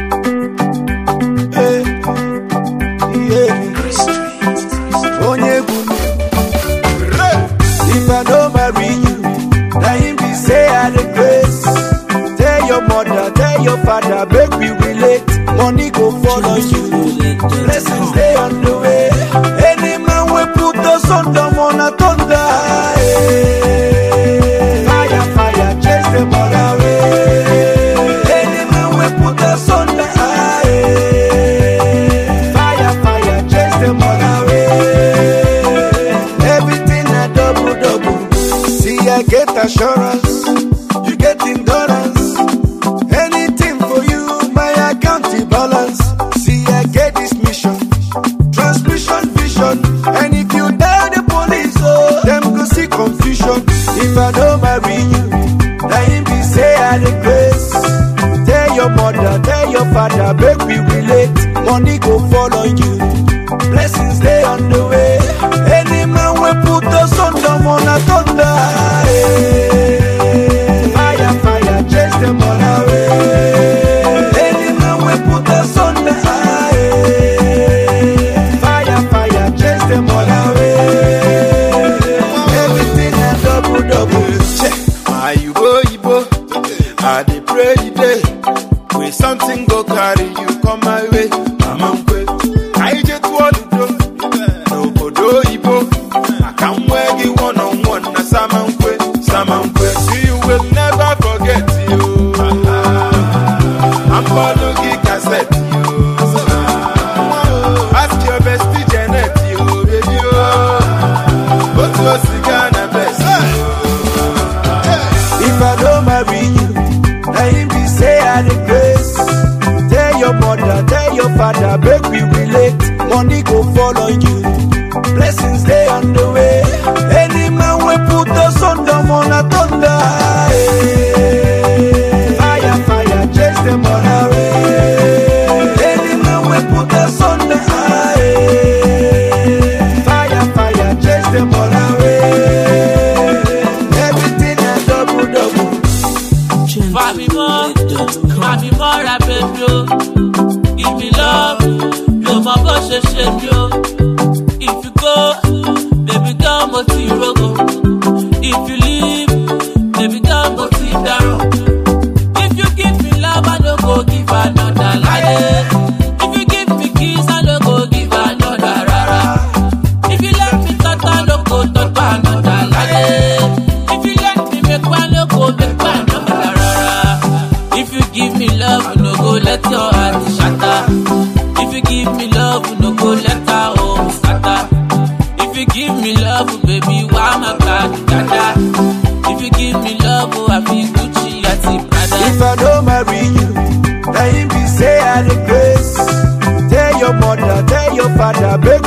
If I don't marry you, now him be say I regress. Tell your mother, tell your father, make we relate. Money go follow you, blessings stay on the way. Any man will put us on the wanna thunder. Fire, fire, chase them all away. Any man will put us on the fire, fire, chase them all away. Everything a double, double. See, I get assurance, you get endurance. Anything for you, my account balance. See, I get this mission, transmission vision. And if you tell the police, oh, them go see confusion. If I don't marry you, now him be say I regress. Tell your mother, tell your father, make we relate. Money go follow you, blessings stay on the way. Any man will put us on the wanna thunder. Fire, fire, chase them all away. Any man will put us on the fire, fire, chase them all away. Everything a double, double. Check. My Ibo, I dey pray today. When something go carry you come my way. Amankwe, I just want to do. No Bodo Ibo, I can't work you one on one. Na Samankwe. See, you will never forget you. I'm Bologi cassette you. Ask your bestie Janet you, baby. But what's the Ghana best? If I don't marry you, now him be say I regress. Tell your mother, tell your father, make we relate. Money go follow you, blessings stay on the way. Any man will put us on the wanna thunder. Fire, fire, chase them all away. Any man will put us on the fire, fire, chase them all away. Everything a double, double. Mami more, baby, oh. Give me love, no more bullshit, yo. If you go, baby, come on to your go. If you leave, baby, come on to your down. If you give me love, I don't go give another lie. If you give me kiss, I don't go give another rara. If you let me touch, I don't go touch another lie. If you let me make one, I don't go make one another rara. If you give me love, no go let your heart shatter. If you give me love, no go let our home scatter. If you give me love, baby, why my God, dada? If you give me love, oh, I feel Gucci, I see Prada. If I don't marry you, now him be say I regress. Tell your mother, tell your father, make